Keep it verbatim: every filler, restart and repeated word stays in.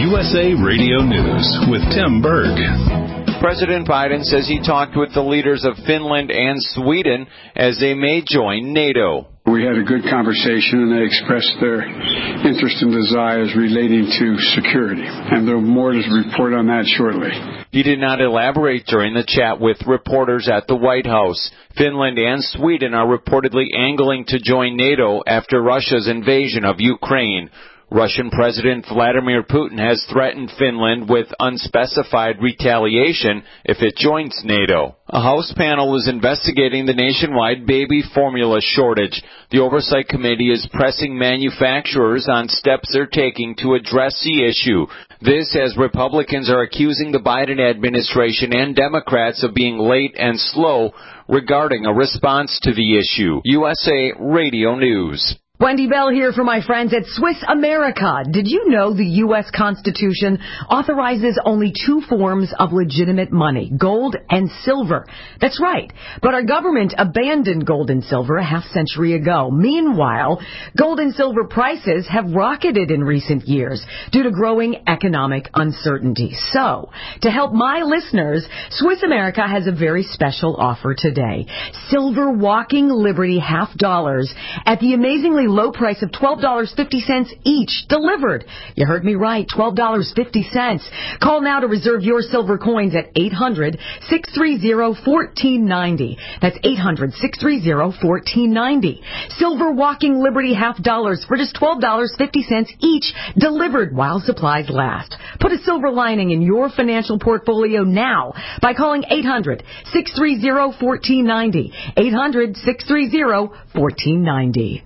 U S A Radio News with Tim Berg. President Biden says he talked with the leaders of Finland and Sweden as they may join NATO. We had a good conversation, and they expressed their interest and desires relating to security. And there will be more to report on that shortly. He did not elaborate during the chat with reporters at the White House. Finland and Sweden are reportedly angling to join NATO after Russia's invasion of Ukraine. Russian President Vladimir Putin has threatened Finland with unspecified retaliation if it joins NATO. A House panel is investigating the nationwide baby formula shortage. The Oversight Committee is pressing manufacturers on steps they're taking to address the issue. This as Republicans are accusing the Biden administration and Democrats of being late and slow regarding a response to the issue. U S A Radio News. Wendy Bell here for my friends at Swiss America. Did you know the U S Constitution authorizes only two forms of legitimate money, gold and silver? That's right. But our government abandoned gold and silver a half century ago. Meanwhile, gold and silver prices have rocketed in recent years due to growing economic uncertainty. So, to help my listeners, Swiss America has a very special offer today. Silver Walking Liberty half dollars at the amazingly low price of twelve dollars and fifty cents each, delivered. You heard me right, twelve dollars and fifty cents. Call now to reserve your silver coins at eight hundred, six three zero, one four nine zero. That's eight hundred, six three zero, one four nine zero. Silver Walking Liberty half dollars for just twelve dollars and fifty cents each, delivered while supplies last. Put a silver lining in your financial portfolio now by calling eight hundred, six three zero, one four nine zero. eight hundred, six three zero, one four nine zero.